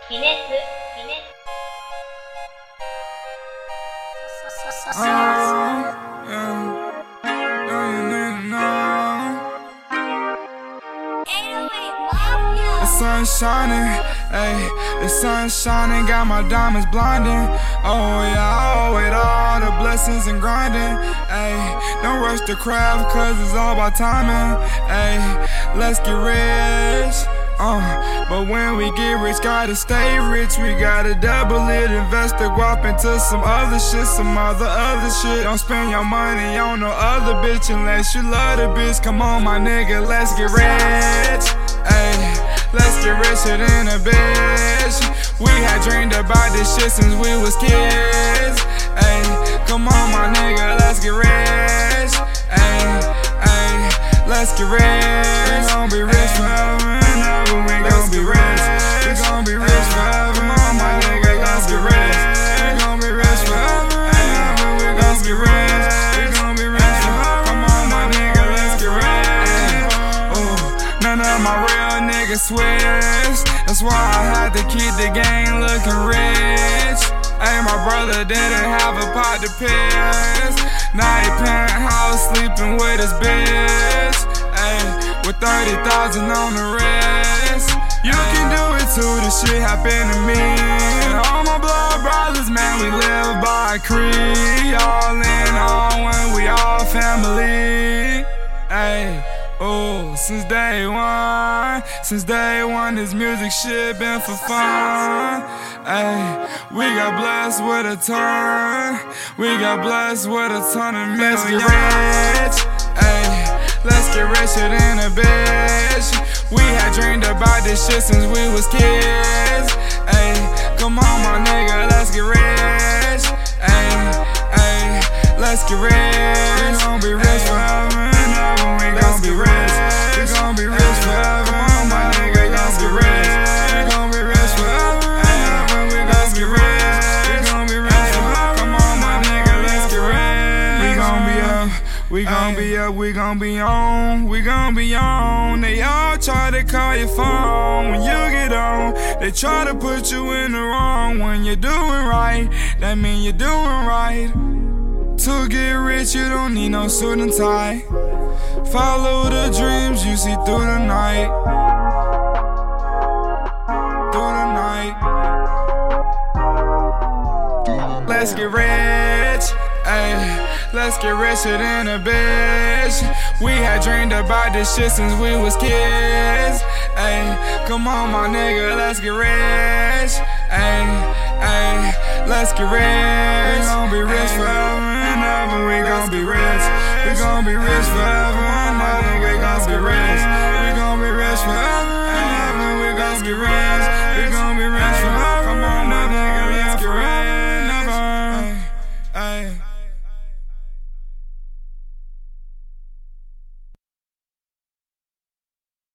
The sun shining, ayy, the sun shining, got my diamonds blinding. Oh yeah, with all the blessings and grinding, ayy. Don't rush the craft, cause it's all about timing, ayy. Let's get rich, but when we get rich, gotta stay rich. We gotta double it, invest the guap into some other shit, some other shit. Don't spend your money on no other bitch unless you love the bitch. Come on, my nigga, let's get rich, ayy. Let's get richer than a bitch. We had dreamed about this shit since we was kids. Ayy, come on, my nigga, let's get rich. Ayy, ayy, let's get rich. We gon' be rich forever and ever. We gon' be rich. We gon' be rich forever. Come on, my nigga, let's get rich. We gon' be rich forever and ever. We gon' get rich. We gon' be rich forever. Come on, my nigga, let's get rich. Ooh, none of my real niggas switch. That's why I had to keep the game looking rich. Ayy, my brother didn't have a pot to piss. Now he penthouse sleeping with his bitch. Ayy, with 30,000 on the wrist. You can do it too, this shit happened to me. All my blood brothers, man, we live by a creed. All in all when we all family. Ayy. Oh, since day one, this music shit been for fun. Ayy, we got blessed with a ton. We got blessed with a ton of millions. Let's get rich, ayy, let's get richer than a bitch. We had dreamed about this shit since we was kids. Ayy, come on, my nigga, let's get rich. Ayy, ayy, let's get rich. We gon' be rich forever and ever. We gon' be rich. We gon' be rich forever. Come on, my nigga, let's get rich. We gon' be rich forever and ever. We gon' get rich. We gon' be rich forever. Come on, my nigga, let's get rich. We gon' be up. We gon' be up. We gon' be on. We gon' be on. They all try to call your phone when you get on. They try to put you in the wrong when you're doing right. That mean you're doing right. To get rich, you don't need no suit and tie. Follow the dreams you see through the night. Through the night. Let's get rich, ayy. Let's get richer than a bitch. We had dreamed about this shit since we was kids. Ayy, come on, my nigga, let's get rich. Ayy, ayy, let's get rich. We gon' be rich forever and ever. We gon' be rich. We gon' be rich forever and ever. We gon' be rich.